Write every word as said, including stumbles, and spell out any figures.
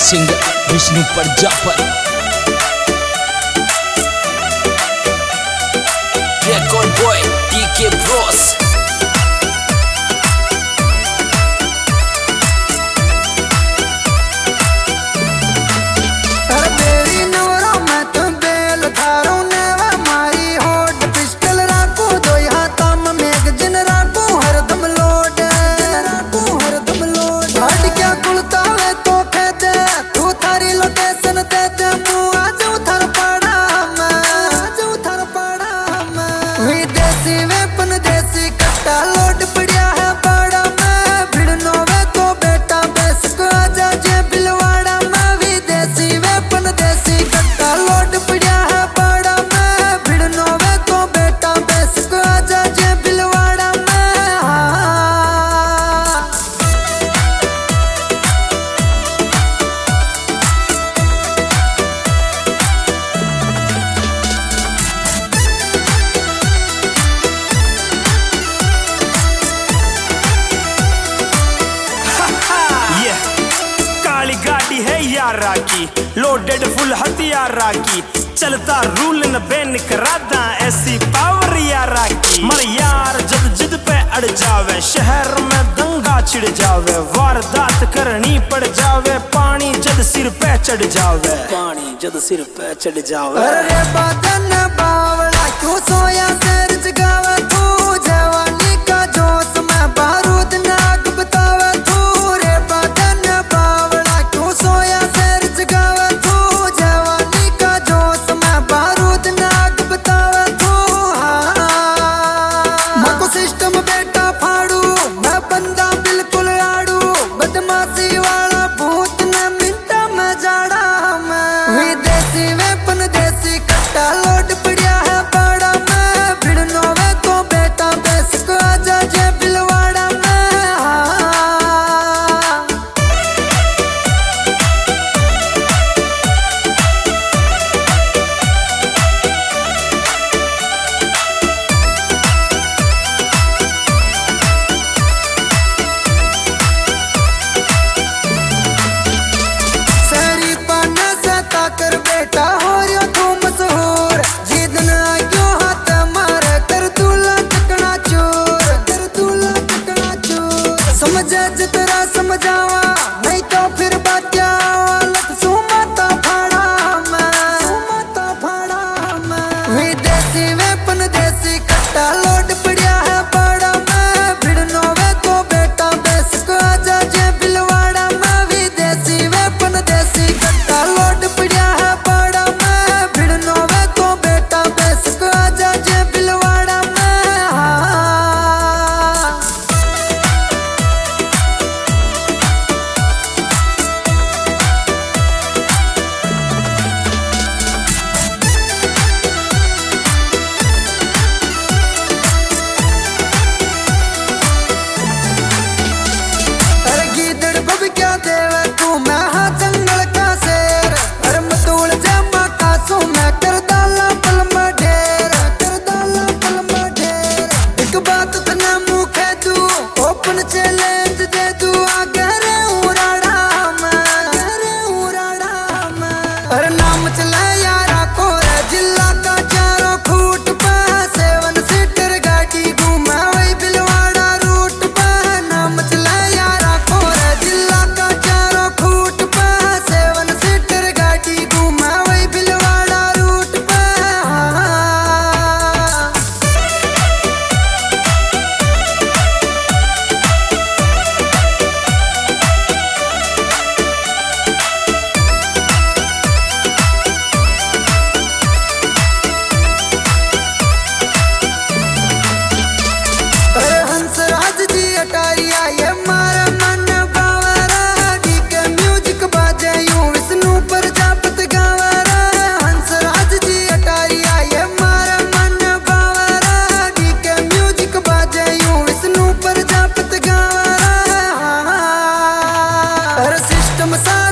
Singer Vishnu Prajapati. Record boy D K Bros। यारा की loaded full हथियारा की चलता रूल न बैन करादा ऐसी पावर यारा की। मर यार जद जिद पे अड़ जावे शहर में दंगा छिड़ जावे वारदात करनी पड़ जावे पानी जद सिर पे चढ़ जावे पानी जद सिर पे चढ़ जावे। अरे बदन बावला क्यों सोया सर जगावे तू जवानी का जोश में बारूद नाग बतावे तू रे बदन बावला क्यों सोया समझावा नहीं तो फिर बात क्या सुमाता फाड़ा मैं सुमाता फाड़ा मैं विदेशी वेपन देसी कट्टा लोड पड़िया है बड़ा मैं भिड़नो वे तो बेटा बेस को आजा जे बिलवाड़ा मैं विदेशी वेपन देसी कट्टा लोड पड़िया है बड़ा मैं भिड़नो वे तो बेटा बेस को आजा जे बिलवाड़ा मैं। सिस्टम सा